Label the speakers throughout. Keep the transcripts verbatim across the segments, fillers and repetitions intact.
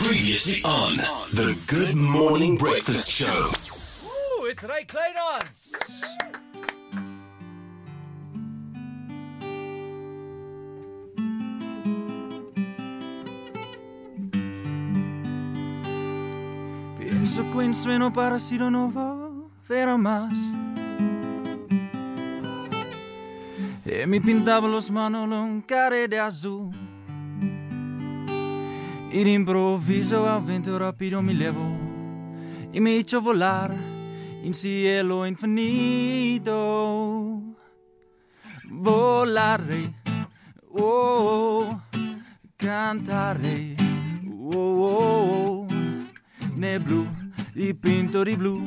Speaker 1: Previously on the Good Morning Breakfast Show.
Speaker 2: Ooh, it's Ray Kleinhans.
Speaker 3: Pienso que un sueño parecido no volverá más. E mi pintaba los manos un care de azul. Y de improviso al viento rápido me llevo y me echo volar en cielo infinito. Volaré, oh, cantaré, oh, oh, ne blu, di pinto di blu,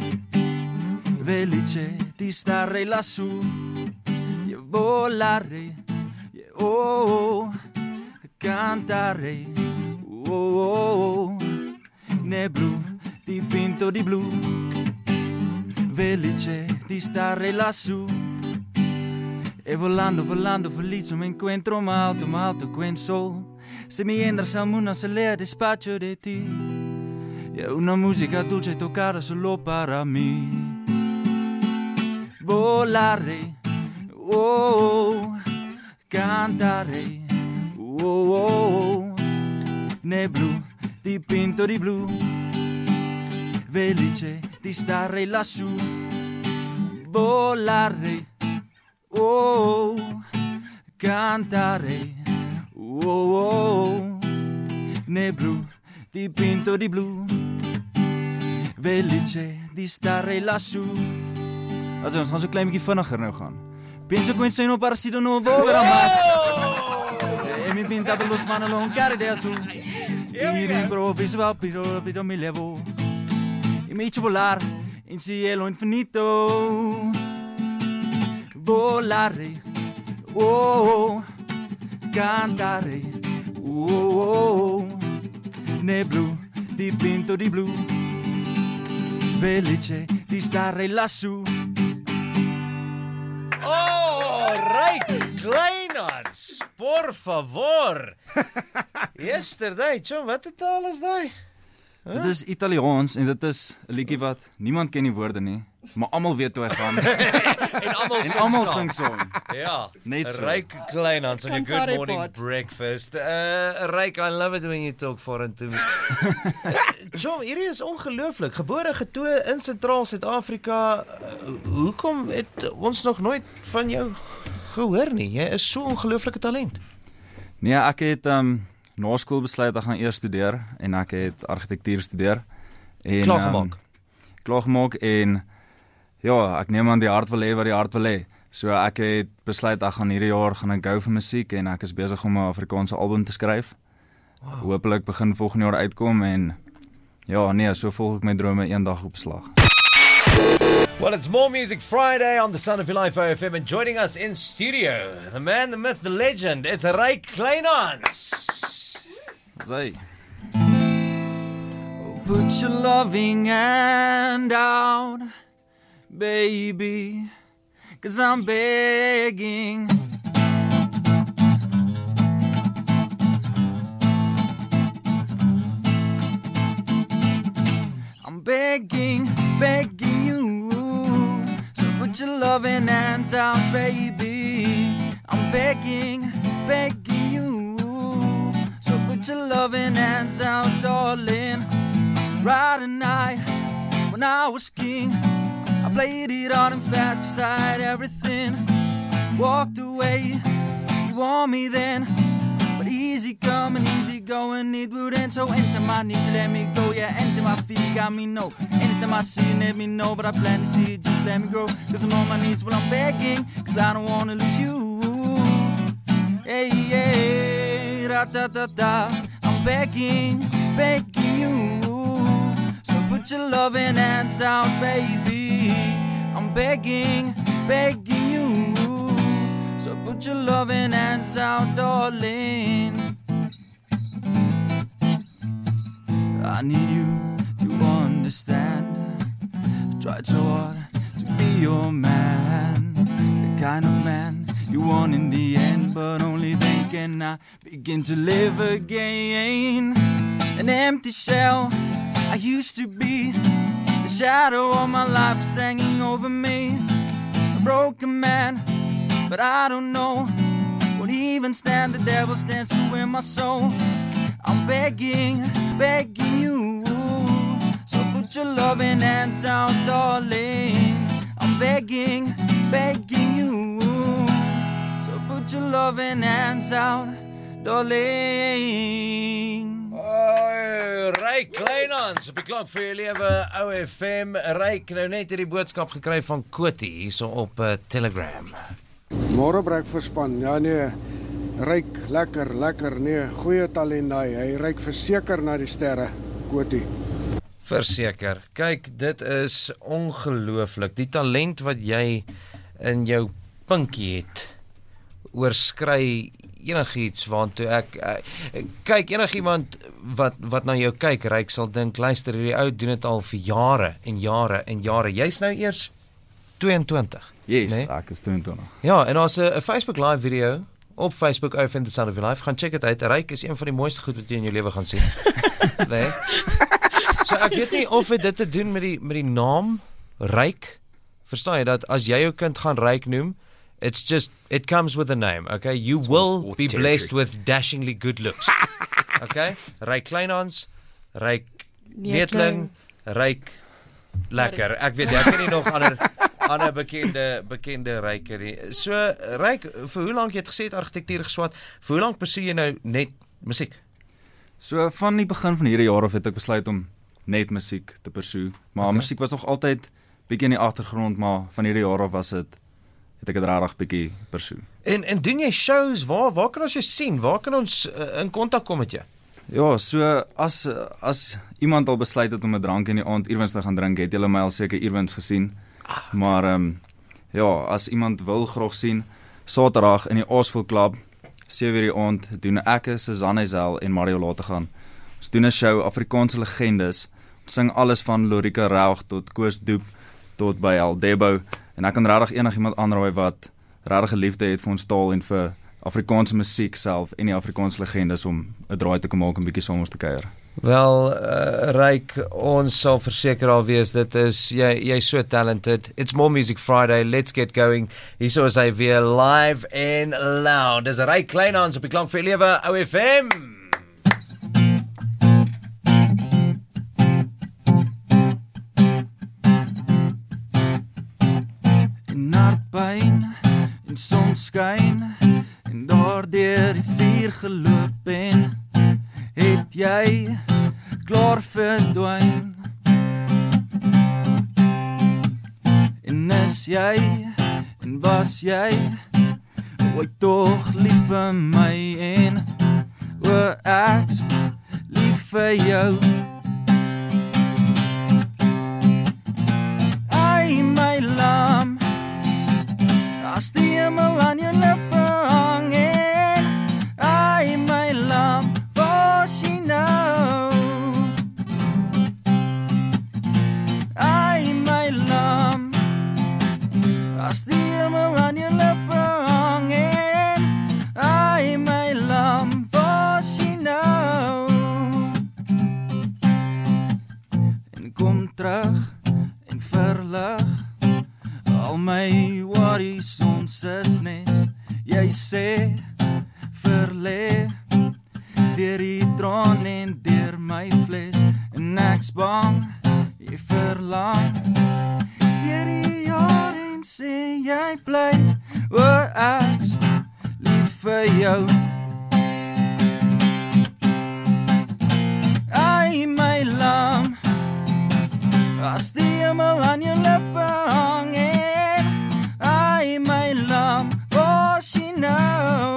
Speaker 3: felice di stare lassù. Io volaré, oh, cantaré, oh, oh, ne blu, di pinto di blu, felice di stare lassù. E volando, volando, felice me encuentro ma alto, ma alto que en sol. Se mi entras al mundo se lea despacio de ti. Y una música dulce tocada solo para mí. Volaré, oh, cantaré, oh, oh, ne blu, di pinto di blu, felice di stare lassù. Volaré, oh, cantare, oh, oh, ne blu, di pinto di blu, felice di stare lassù. Also, ons gaan so klein bietjie vinniger nou gaan. Pienso que un sueño parecido no volverá más. E mi pinta per los manos un care de azul. Y de improviso rápido, rápido me llevo y me echo volar en cielo infinito. Volaré, oh, cantaré, oh, ne blu, di pinto di blu, felice di stare lassù.
Speaker 2: Oh, Ray Kleinhans, por favor. Yesterday, John, wat het taal is daai?
Speaker 3: Huh? Dit is Italiaans en dit is 'n liedjie wat niemand ken die woorde nie, maar almal weet hoe hy gaan.
Speaker 2: en almal
Speaker 3: en almal sing saam.
Speaker 2: Ja,
Speaker 3: net so.
Speaker 2: Ray Kleinhans on your Good Morning
Speaker 4: pot.
Speaker 2: Breakfast. Uh, Ray, I love it when you talk foreign to me. John, hierdie is ongelooflik. Gebore getoe in Sentraal Suid-Afrika. Uh, hoekom het ons nog nooit van jou gehoor nie? Jy is so ongelooflike talent.
Speaker 3: Nee, ek het um, na skool besluit ek gaan eers studeer en ek het argitektuur studeer. En
Speaker 2: Klaargemaak.
Speaker 3: Um, klaargemaak en ja, ek neem aan die hart wil hê wat die hart wil hê. So ek het besluit ek gaan hierdie jaar gaan ek gou vir musiek en ek is besig om 'n Afrikaanse album te skryf. Wow. Hoopelik begin volgende jaar uitkom en ja, nee, so volg ek my drome eendag op slag.
Speaker 2: Well, it's More Music Friday on the Son of Your Life O F M, and joining us in studio, the man, the myth, the legend, it's Ray Kleinhans.
Speaker 3: Say. Oh, put your loving hand out, baby, 'cause I'm begging. I'm begging, begging you. So put your loving hands out, baby. I'm begging, begging you. So put your loving hands out, darling. Right tonight, when I was king, I played it hard and fast, 'cause I had everything. Walked away, you want me then, but easy come and easy go, and it would end. So anytime I need, let me go. Yeah, anytime I feel, you got me know. Anytime I see, let me know. But I plan to see it, just let me grow. 'Cause I'm on my knees while I'm begging, 'cause I don't wanna lose you. Hey, yeah, da da da da. I'm begging, begging you. So put your loving hands out, baby. I'm begging, begging you. So put your loving hands out, darling. I need you to understand. I tried so hard to be your man, the kind of man you want in the end, but only then can I begin to live again. an empty shell. I used to be, the shadow of my life is hanging over me. A broken man, but I don't know what even stand. The devil stands to win my soul. I'm begging, begging you, so put your loving hands out, darling. I'm begging, begging you, so put your loving hands out, darling.
Speaker 2: Oh, Ryk Kleinhans, op die klok vir jou lewe, O F M. Ryk, nou net hierdie boodskap gekry van Kotie, hierso op uh, Telegram.
Speaker 4: Môre breakfastspan, ja nee, Ryk, lekker, lekker, nee, goeie talent daai, hy ryk verseker na die sterre, Kotie.
Speaker 2: Verseker, kyk, dit is ongelooflik, die talent wat jy in jou pinkie het, oorskry enigiets waantoe ek, ek kyk, enigiemand wat, wat na jou kyk, Ryk, sal dink, luister, hierdie ou doen het al vir jare en jare en jare, jy's nou eers tweeëntwintig.
Speaker 5: Yes,
Speaker 2: nee?
Speaker 5: Ek is tweeëntwintig.
Speaker 2: Ja, en daar's 'n Facebook live video op Facebook, O F M The Sound of Your Life, gaan check dit uit, Ryk is een van die mooiste goed wat jy in jou lewe gaan sien. Nee? So ek weet nie of het dit te doen met die, met die naam Ryk, verstaan jy dat as jy jou kind gaan Ryk noem, it's just, it comes with a name, okay? You it's will be territory. Blessed with dashingly good looks. Okay? Ryk Kleinhans, Ryk Neetling, Ryk lekker. Ek weet, ek ken nie nog ander ander bekende bekende Ryke nie. So, Ryk, vir hoe lank jy het gesê het argitektuur geswat? Vir hoe lank persoe jy nou net musiek?
Speaker 5: So, van die begin van hierdie jaar af het ek besluit om net musiek te pursue. Maar okay. Musiek was nog altyd bietjie in die agtergrond, maar van hierdie jaar af was dit het ek het regtig bietjie pursue. En
Speaker 2: en doen jy shows? Waar waar kan ons jou sien? Waar kan ons uh, in kontak kom met jou?
Speaker 5: Ja, so as as iemand al besluit het om 'n drank in die aand Irwins te gaan drink, het hulle my al seker Irwins gesien. Ah, okay. Maar ehm um, ja, as iemand wil graag sien, Saterdag in die Aasville Club, sewe uur die aand, doen ek, Susanne Zel en Mario Later gaan. Ons doen 'n show Afrikaanse legendes. Ons sing alles van Lorika Raug tot Koos Doep tot by Al Debo. En ek kan regtig enigiemand aanraai wat regtig 'n liefde het vir ons taal en vir Afrikaanse musiek self en die Afrikaanse legendes om 'n draai te kom maak en bietjie saam ons te kuier.
Speaker 2: Wel, uh, Ryk, ons sal verseker al wees, dit is, jy, jy so talented. It's More Music Friday, let's get going. Hierso is hy weer live and loud. Dis Ryk Kleinhans op die klank vir lewe, O F M.
Speaker 3: In hartpyn, in sonskyn, en daardeur die vuur geloop en het jy klaar verdwyn. En is jy, en was jy ooit tog lief vir my en o ek's lief vir jou. Ai my lam, as die hemel aan jou lippe hang en ai my lam, she know I my lam, as die hemel aan jou lippe hang en I my lam, for she know. En kom terug en verlig al my worries, ons is nes, jy sê verlê deur die traan en deur my vlees, en ek's bang, jy verlang, deur die jaar en sê jy bly, o ek's lief vir jou. Ai my lam, as die hemel aan jou lippe hang en ai my lam, oh she know.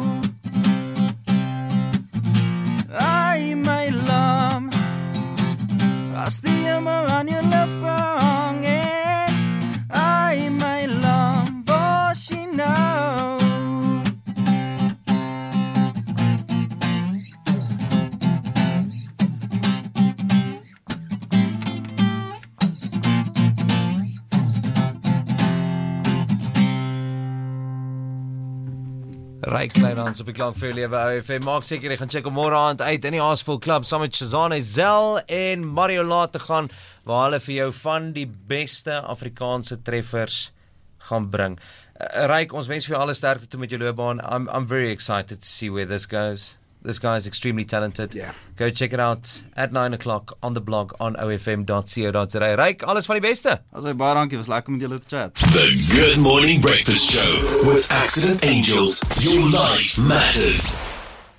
Speaker 3: Ai my lam, as die hemel aan jou lippe hang en ai my lam, for she know.
Speaker 2: Ryk Kleinhans op die klank vir jou lewe. O F M, maak seker jy gaan check om môre aand uit in die Aasvol Club saam met Shazane Zell en Mario Laat te gaan, waar hulle vir jou van die beste Afrikaanse treffers gaan bring. Uh, Ryk, ons wens vir jou alle sterkte toe met jou loopbaan. I'm I'm very excited to see where this goes. This guy is extremely talented.
Speaker 4: Yeah.
Speaker 2: Go check it out at nine o'clock on the blog on o f m dot co dot za. Ryk, alles van die beste.
Speaker 5: Asai baie dankie, was lekker met julle te chat.
Speaker 1: The Good Morning Breakfast Show with Accident Angels. Your life matters.